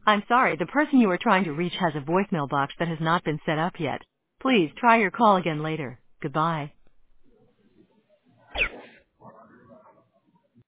I'm sorry, the person you are trying to reach has a voicemail box that has not been set up yet. Please try your call again later. Goodbye.